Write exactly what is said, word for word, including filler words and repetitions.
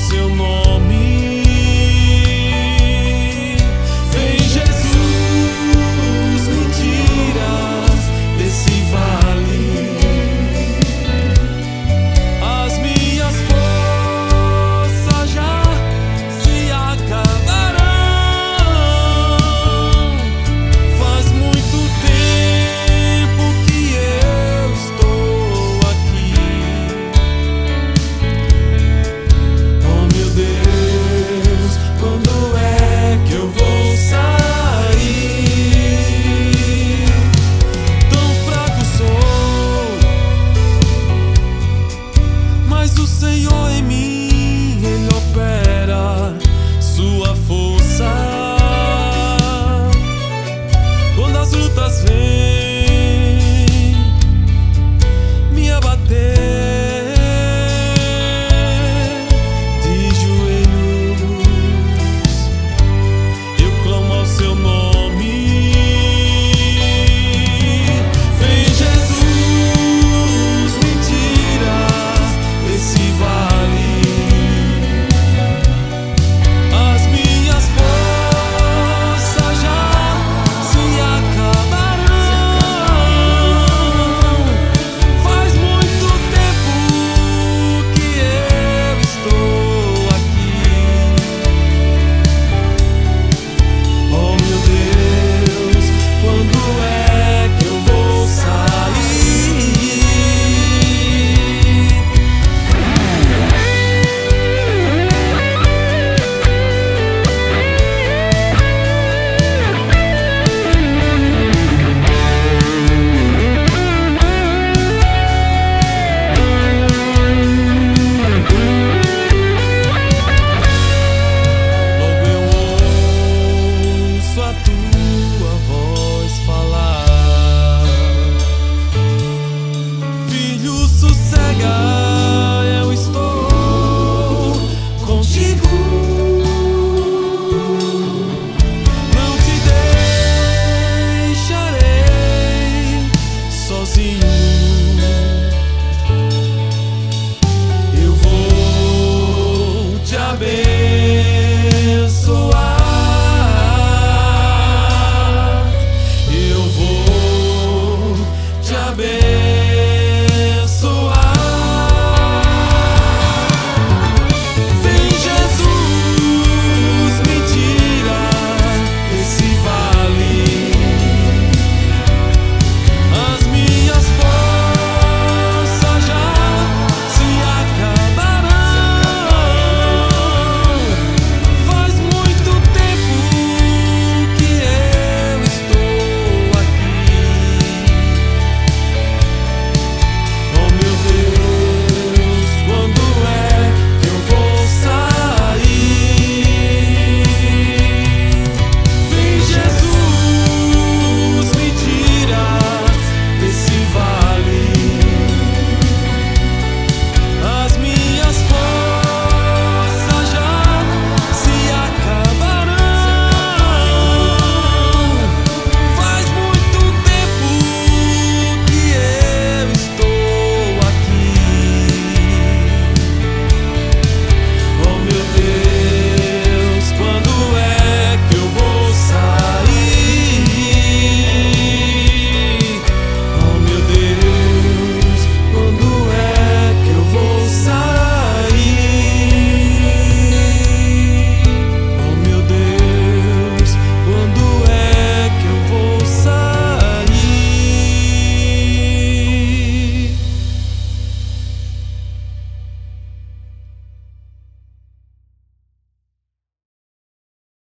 seu nome. Vem, Jesus, me tiras desse vale. As minhas forças já se acabarão. Faz muito tempo que eu estou aqui. Oh, meu Deus, quando é que eu vou sair? Tão fraco sou, mas o Senhor em mim, Ele opera sua força. Quando as lutas vêm me abater, de joelhos eu clamo ao seu nome. Vem, Jesus, me tira desse vale. As minhas forças já se acabarão. Faz muito tempo que eu estou aqui. Oh, meu Deus, quando é que eu vou sair? Logo eu ouço a tua voz falar: filho, sossega, eu estou contigo. Não te deixarei sozinho. Eu vou te abençoar.